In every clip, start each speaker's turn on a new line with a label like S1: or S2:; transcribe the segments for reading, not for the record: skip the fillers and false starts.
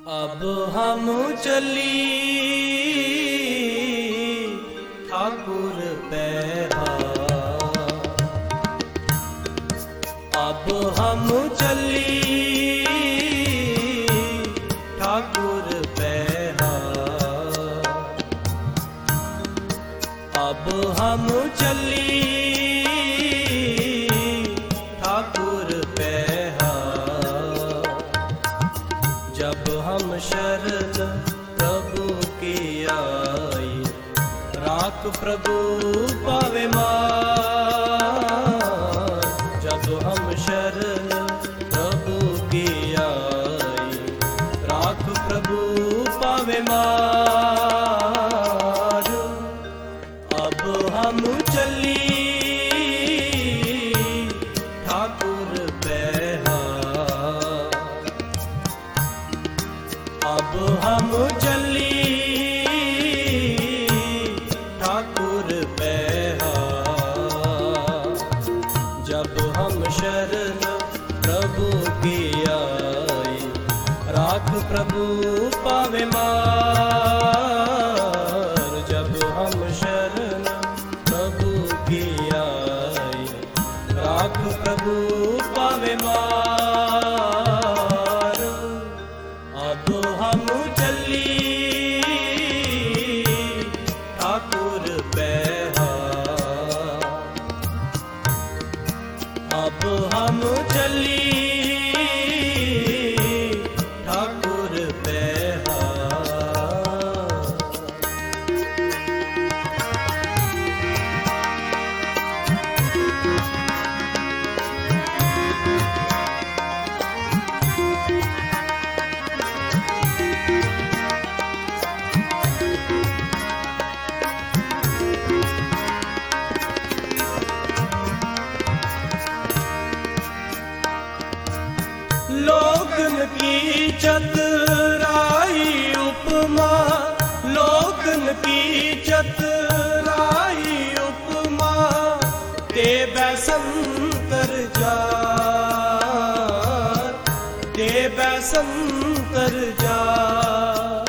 S1: अब हम चली ठाकुर पैहा, अब हम चली ठाकुर पैहा, अब हम चली ठाकुर पैहा। जब हम शरण प्रभु की आई, राख प्रभु पावे मान। जब हम शरण प्रभु की आई, राख प्रभु पावे मान। अब हम चली ठाकुर पैहा, अब हम चली ठाकुर पैहा। जब हम शरण प्रभु की आई, राख प्रभु पावे मान। जब हम शरण प्रभु की आई, राख प्रभु पावे मान। अब हम चली ठाकुर पैहा, अब हम चली ठाकुर पैहा। लोकन की चतुराई उपमा, लोकन की चतुराई उपमा, ते बैसंतर जार, ते बैसंतर जार।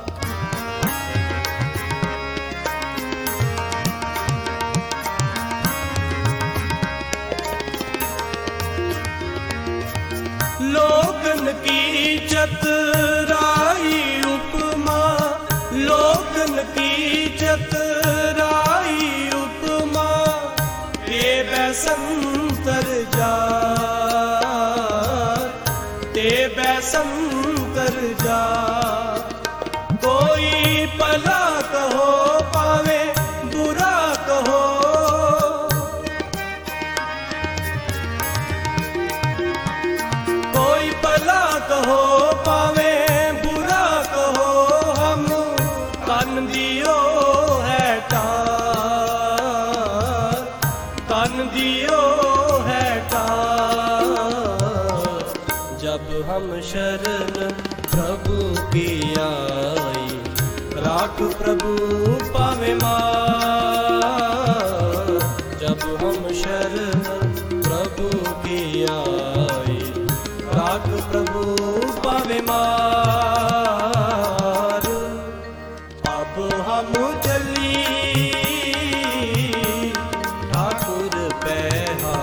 S1: लोकन की चतुराई उपमा, लोकन की चतुराई उपमा, ते बैसंतर जार, ते बैसंतर जार। कोई भला कहो पावे बुरा कहो, कोई भला कहो पावे बुरा कहो, हम तन दियो है टार, तन दियो है टार। जब हम शरण प्रभु की आई, राख प्रभु पावे मान। जब हम शरण प्रभु की आई, राख प्रभु पावे मान। अब हम चली ठाकुर पैहा,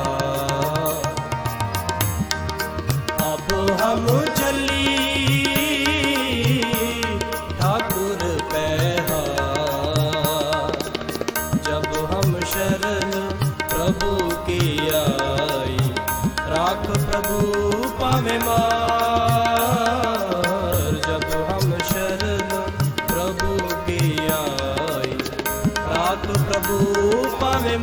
S1: अब हम चली ठाकुर पैहा। जब हम शरण प्रभु की आई, राख प्रभु पावे मान। जब हम शरण प्रभु की आई, राख प्रभु पावे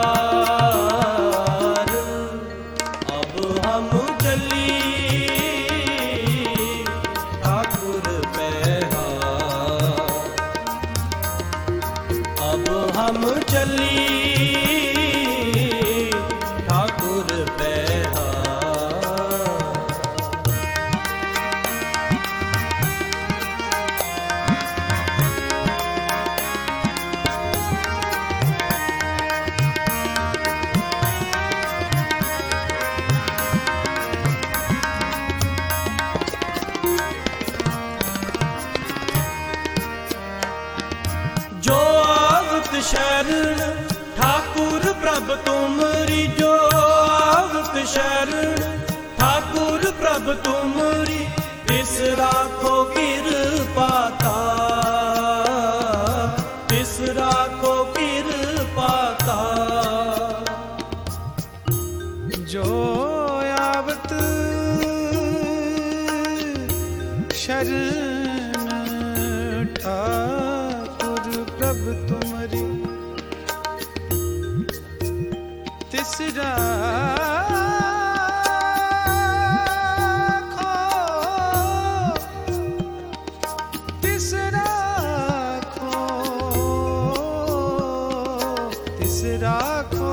S1: मान। अब हम चली ठाकुर पैहा, अब हम चली ठाकुर पैहा। शरण ठाकुर प्रभ तुमरी जो आवत शरण ठाकुर प्रभ तुमरी तिस राखो कृपाता तिस राखो कृपाता
S2: जो आवत शरण ठाकुर प्रभ तुमरी तिस राखो तिस राखो तिस राखो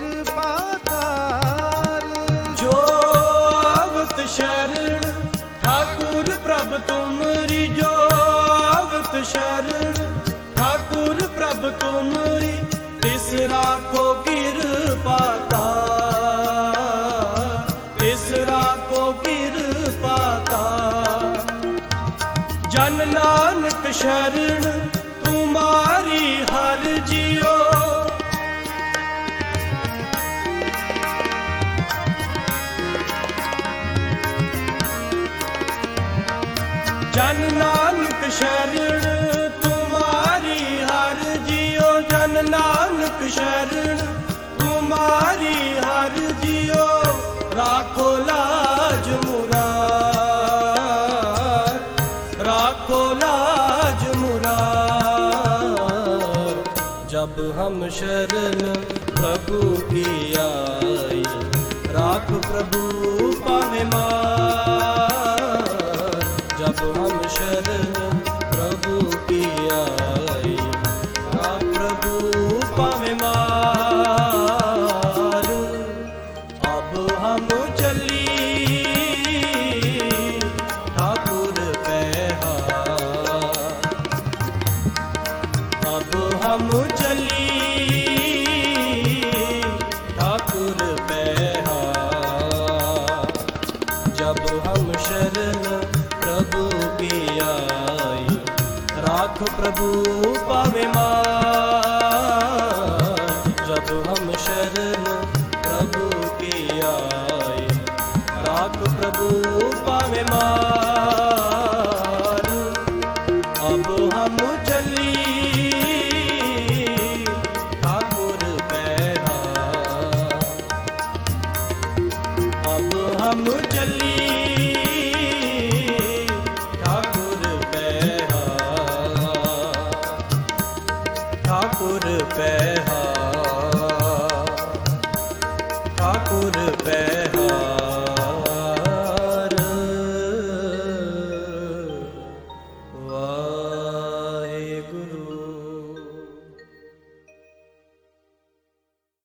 S2: कृपातार
S1: जो आवत शरण ठाकुर प्रभ तुमरी जो आवत शरण ठाकुर प्रभ तुमरी तिस राखो कृपाता तिस राखो कृपाता जन नानक शरण तुम्हारी हर जियो जन नानक शरण तुम्हारी हर जियो जन नानक शरण तुम्हारी हर जियो राखो लाज मुरार राखो लाज मुरार जब हम शरण प्रभु की आई राख प्रभु पावे मार जब हम शरण प्रभु की आई राख प्रभु पावे मार अब हम चली ठाकुर पैहार अब हम चली ठाकुर पैहार जब हम शरण प्रभु की आई राख प्रभु पावे मार जब हम शरण प्रभु की आई राख प्रभु पावे मार अब हम चली ठाकुर पैहार अब हम चली ठाकुर पैहार ठाकुर पैहार